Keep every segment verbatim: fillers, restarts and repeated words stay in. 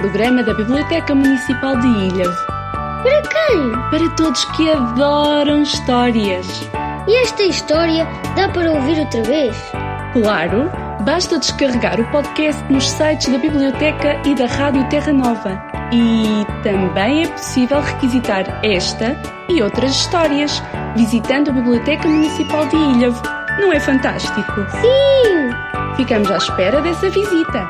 programa da Biblioteca Municipal de Ilhavo. Para quem? Para todos que adoram histórias. E esta história dá para ouvir outra vez? Claro, basta descarregar o podcast nos sites da Biblioteca e da Rádio Terra Nova. E também é possível requisitar esta e outras histórias visitando a Biblioteca Municipal de Ilhavo. Não é fantástico? Sim! Ficamos à espera dessa visita.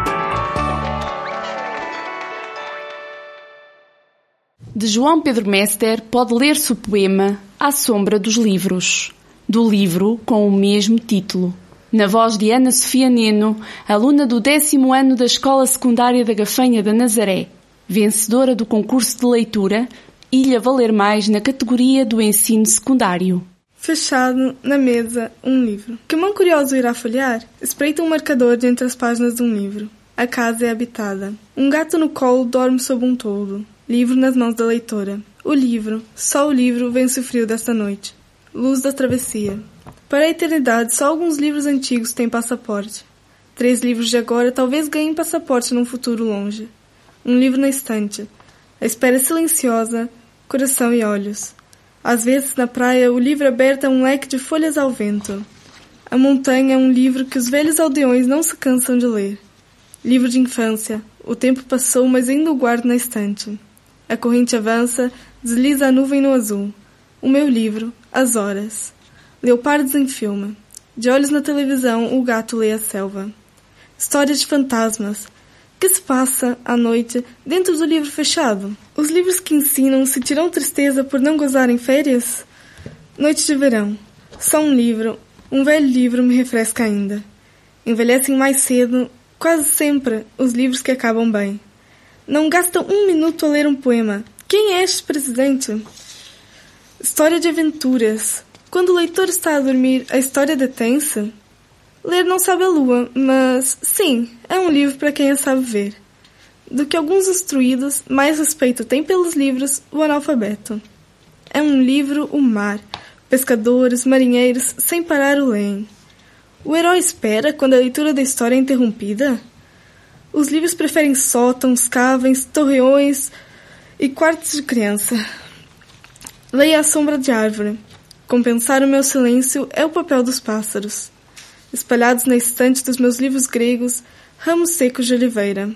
De João Pedro Mester pode ler-se o poema À Sombra dos Livros, do livro com o mesmo título. Na voz de Ana Sofia Neno, aluna do décimo ano da Escola Secundária da Gafanha da Nazaré, vencedora do concurso de leitura Ilha Valer Mais na categoria do ensino secundário. Fechado, na mesa, um livro. Que mão curiosa irá folhear? Espreita um marcador de entre as páginas de um livro. A casa é habitada. Um gato no colo dorme sob um toldo. Livro nas mãos da leitora. O livro, só o livro, vence o frio desta noite. Luz da travessia. Para a eternidade, só alguns livros antigos têm passaporte. Três livros de agora talvez ganhem passaporte num futuro longe. Um livro na estante. A espera silenciosa, coração e olhos. Às vezes, na praia, o livro aberto é um leque de folhas ao vento. A montanha é um livro que os velhos aldeões não se cansam de ler. Livro de infância. O tempo passou, mas ainda o guardo na estante. A corrente avança, desliza a nuvem no azul. O meu livro, As Horas. Leopardos em filme. De olhos na televisão, o gato lê a selva. Histórias de fantasmas. Que se passa, à noite, dentro do livro fechado? Os livros que ensinam se tiram tristeza por não gozarem férias? Noite de verão. Só um livro, um velho livro me refresca ainda. Envelhecem mais cedo, quase sempre, os livros que acabam bem. Não gastam um minuto a ler um poema. Quem é este presidente? História de aventuras. Quando o leitor está a dormir, a história detém-se? Ler não sabe a lua, mas, sim, é um livro para quem a sabe ver. Do que alguns instruídos, mais respeito tem pelos livros o analfabeto. É um livro o mar. Pescadores, marinheiros, sem parar o leem. O herói espera quando a leitura da história é interrompida? Os livros preferem sótãos, caverns, torreões e quartos de criança. Leia à sombra de árvore. Compensar o meu silêncio é o papel dos pássaros. Espalhados na estante dos meus livros gregos, ramos secos de oliveira.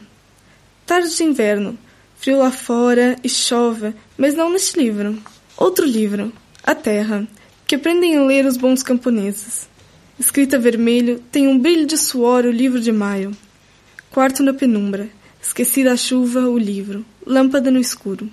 Tarde de inverno, frio lá fora e chove, mas não neste livro. Outro livro, A Terra, que aprendem a ler os bons camponeses. Escrita vermelho, tem um brilho de suor o livro de maio. Quarto na penumbra, esquecida a chuva, o livro, lâmpada no escuro.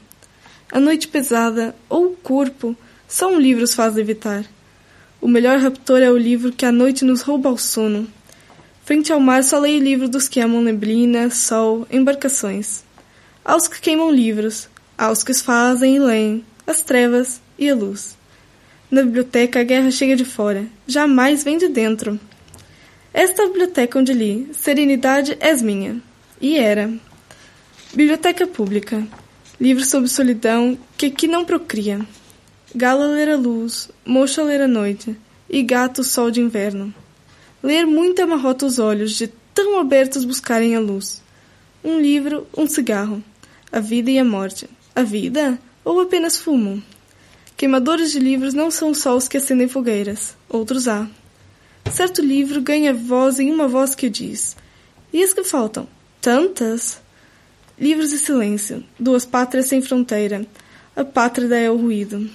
A noite pesada, ou o corpo, só um livro os faz levitar. O melhor raptor é o livro que à noite nos rouba ao sono. Frente ao mar só leio o livro dos que amam neblina, sol, embarcações. Aos que queimam livros, aos que os fazem e leem, as trevas e a luz. Na biblioteca a guerra chega de fora, jamais vem de dentro. Esta biblioteca onde li, serenidade és minha. E era. Biblioteca pública. Livro sobre solidão que aqui não procria. Galo a ler a luz, mocho a ler a noite, e gato o sol de inverno. Ler muito amarrota os olhos, de tão abertos buscarem a luz. Um livro, um cigarro. A vida e a morte. A vida? Ou apenas fumo? Queimadores de livros não são só os que acendem fogueiras. Outros há. Certo livro ganha voz em uma voz que diz. E as que faltam? Tantas? Livros e silêncio. Duas pátrias sem fronteira. A pátria é o ruído.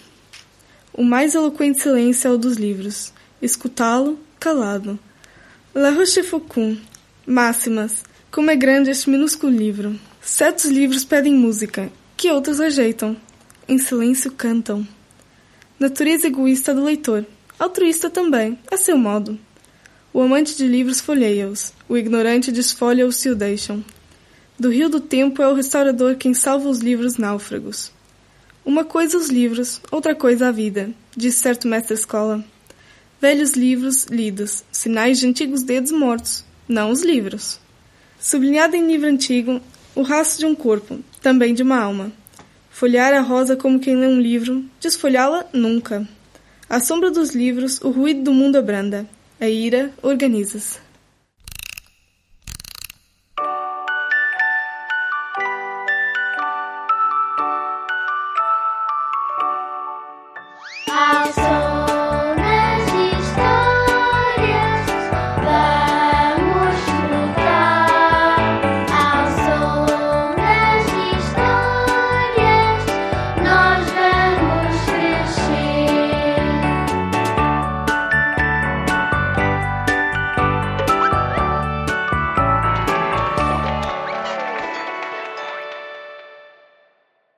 O mais eloquente silêncio é o dos livros. Escutá-lo, calado. La Rochefoucauld. Máximas. Como é grande este minúsculo livro. Certos livros pedem música, que outros rejeitam. Em silêncio cantam. Natureza egoísta do leitor. Altruísta também, a seu modo. O amante de livros folheia-os. O ignorante desfolha-os se o deixam. Do rio do tempo é o restaurador quem salva os livros náufragos. Uma coisa os livros, outra coisa a vida, diz certo mestre-escola. Velhos livros lidos, sinais de antigos dedos mortos, não os livros. Sublinhado em livro antigo, o rastro de um corpo, também de uma alma. Folhear a rosa como quem lê um livro, desfolhá-la nunca. À sombra dos livros, o ruído do mundo abranda. A ira organiza-se.